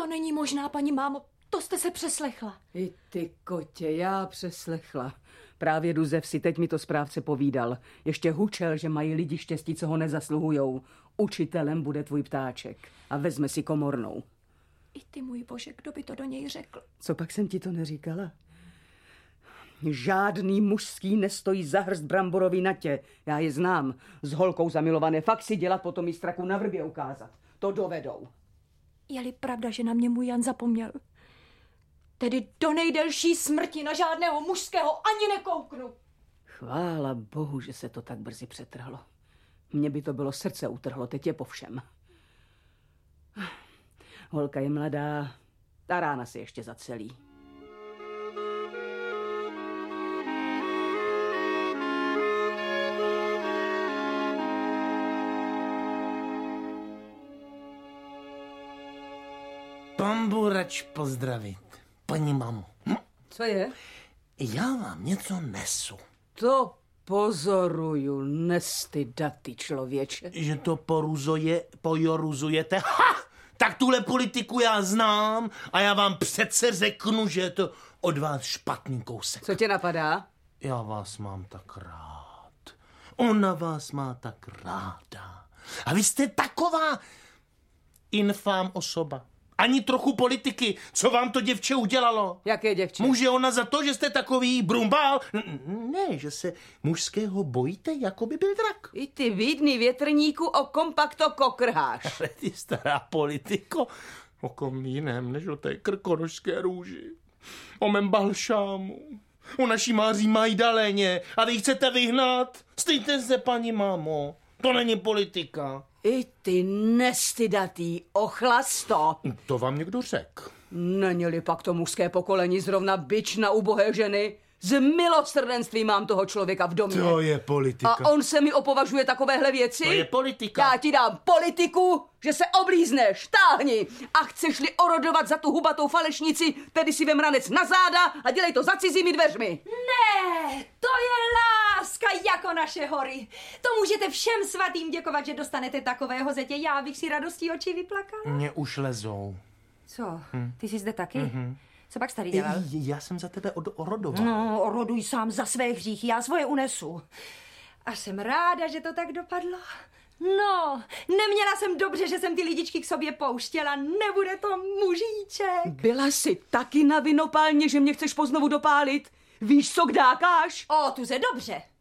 To není možná, paní mámo, to jste se přeslechla. I ty kotě, já přeslechla. Právě Duzev si teď mi to správce povídal. Ještě hučel, že mají lidi štěstí, co ho nezasluhujou. Učitelem bude tvůj ptáček a vezme si komornou. I ty, můj bože, kdo by to do něj řekl? Co pak jsem ti to neříkala? Žádný mužský nestojí za hrst bramborový natě. Já je znám. S holkou zamilované. Fakt si dělat potom jistraku na vrbě ukázat. To dovedou. Je-li pravda, že na mě můj Jan zapomněl? Tedy do nejdelší smrti na žádného mužského ani nekouknu. Chvála Bohu, že se to tak brzy přetrhlo. Mně by to bylo srdce utrhlo, teď je po všem. Holka je mladá, ta rána se ještě zacelí. Pambu rač pozdravit, paní mamu. Co je? Já vám něco nesu. To pozoruju, nestydatý člověče. Že to pojoruzujete? Ha! Tak tuhle politiku já znám a já vám přece řeknu, že je to od vás špatný kousek. Co tě napadá? Já vás mám tak rád. Ona vás má tak ráda. A vy jste taková infám osoba. Ani trochu politiky. Co vám to děvče udělalo? Jaké děvče? Může ona za to, že jste takový brumbál? Ne, že se mužského bojíte, jako by byl drak. I ty vídný větrníku o kompakto kokrháš. Ale ty stará politiko, o kom jiném, než o té krkonožské růži. O mém balšámu. O naší Máří Majdaléně. A vy chcete vyhnat? Stejte se, paní mámo. To není politika. I ty nestydatý ochlasto. To vám někdo řekl. Není-li pak to mužské pokolení zrovna bič na ubohé ženy? Z milosrdenství mám toho člověka v domě. To je politika. A on se mi opovažuje takovéhle věci? To je politika. Já ti dám politiku, že se oblízneš, táhni. A chceš-li orodovat za tu hubatou falešnici, tedy si vem ranec na záda a dělej to za cizími dveřmi. Ne, to je láska jako naše hory. To můžete všem svatým děkovat, že dostanete takového zetě. Já bych si radostí oči vyplakala. Mně už lezou. Co? Ty jsi zde taky? Co pak starý dělal? Já jsem za tebe orodoval. No, oroduj sám za své hříchy, já svoje unesu. A jsem ráda, že to tak dopadlo. No, neměla jsem dobře, že jsem ty lidičky k sobě pouštěla. Nebude to mužíček. Byla jsi taky na vinopálně, že mě chceš poznovu dopálit? Víš, co kdákáš? O, tu se dobře.